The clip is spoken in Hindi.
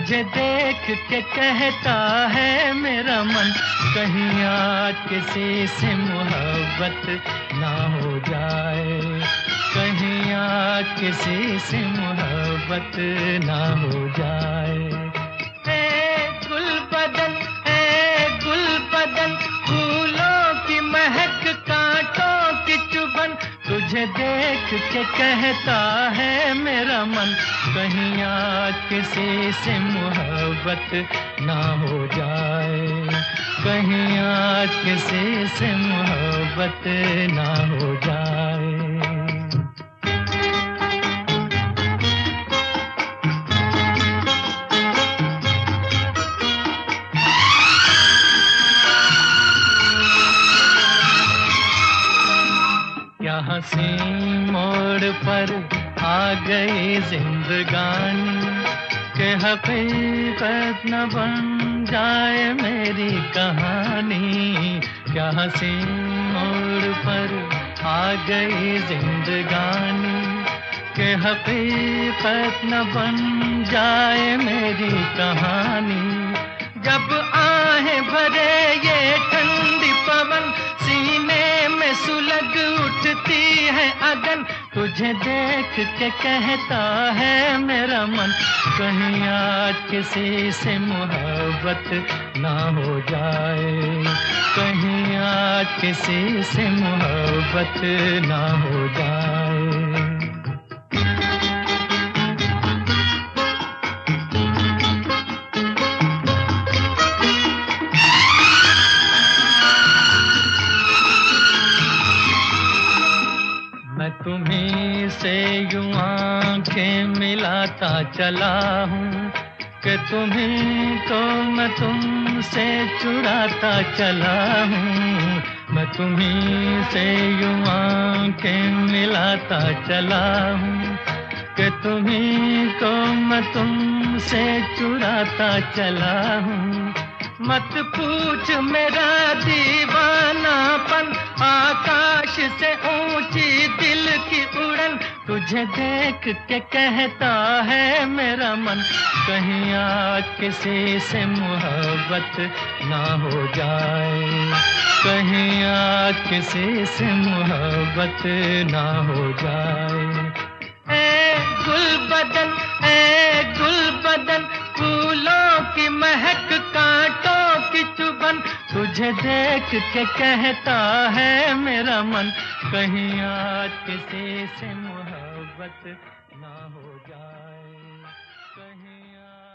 तुझे देख के कहता है मेरा मन, कहीं आज किसी से मोहब्बत ना हो जाए, कहीं आज किसी से मोहब्बत ना हो जाए। गुल बदन फूलों की महक, कांटों की चुभन, तुझे देख के कहता है मेरा मन, कहीं आज किसी से मोहब्बत ना हो जाए, कहीं आज किसी से मोहब्बत ना हो जाए। क्या हंसी मोड़ पर आ गई जिंदगानी, के हकीकत न बन जाए मेरी कहानी। क्या हंसी मोड़ पर आ गई जिंदगानी, के हकीकत न बन जाए मेरी कहानी। जब आहें भरे ये ठंडी पवन, सीने में सुलग उठती है अगन, तुझे देख के कहता है मेरा मन, कहीं आज किसी से मोहब्बत ना हो जाए, कहीं आज किसी से मोहब्बत ना हो जाए। मैं तुम्हीं से यूं आंखें मिलाता चला हूँ, कि तुम्हीं को मैं तुमसे चुराता चला हूँ। मैं तुम्हीं से यूं आंखें मिलाता चला हूँ, कि तुम्हीं को मैं तुमसे चुराता चला हूँ। मत पूछ मेरा दीवानापन, आकाश से ऊंची दिल की उड़न, तुझे देख के कहता है मेरा मन, कहीं आज किसी से मोहब्बत ना हो जाए, कहीं आज किसी से मोहब्बत ना हो जाए। गुल बदन फूलों की महक, कांटों की चुभन, तुझे देख के कहता है मेरा मन, कहीं आज किसी से मोहब्बत ना हो जाए, कहीं आज